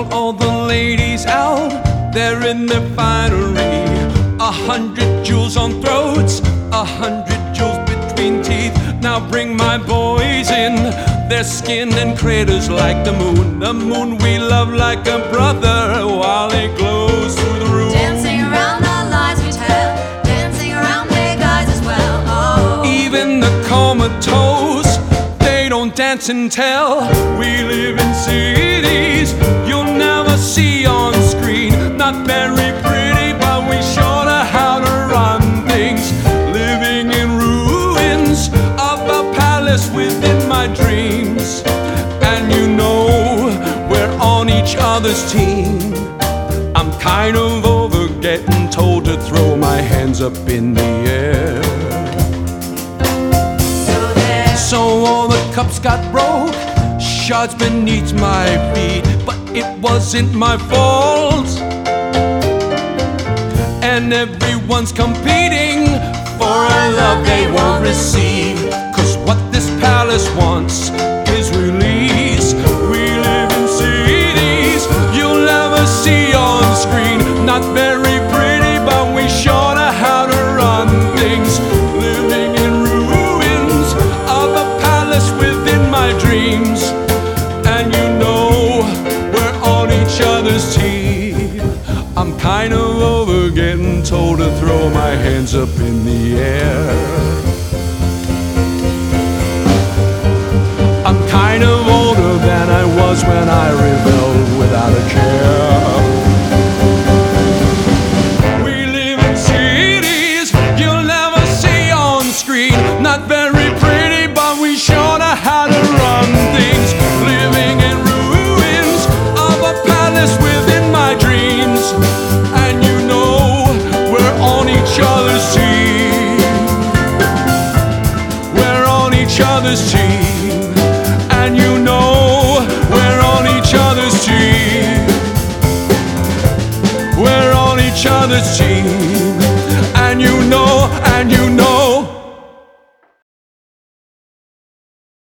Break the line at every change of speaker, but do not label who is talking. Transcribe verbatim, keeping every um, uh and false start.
all the ladies out there in their finery. A hundred jewels on throats, a hundred jewels between teeth. Now bring my boys in, their skin and craters like the moon. The moon we love like a brother while it glows through the room.
Dancing around the lies we tell, dancing around big eyes as well. Oh.
Even the comatose, they don't dance and tell. We live in cities you'll never see on screen. Not very pretty, but we sure know how to run things. Living in ruins of a palace within my dreams. And you know we're on each other's team. I'm kind of over getting told to throw my hands up in the air. So all the cups got broke, shards beneath my feet. But it wasn't my fault. And everyone's competing for a love they won't receive. Cause what this palace wants is release. We live in cities you'll never see on screen. Not very pretty, but we sure know how to run things. Living in ruins of a palace within my dreams. And you know we're on each other's team. I'm kind of over getting told to throw my hands up in the air. I'm kind of older than I was when I rebelled without a care. We live in cities you'll never see on screen. Not very pretty, but we sure know how to run things. Living in ruins of a palace within my dreams. And you know we're on each other's team. We're on each other's team. And you know we're on each other's team. We're on each other's team. And you know, and you know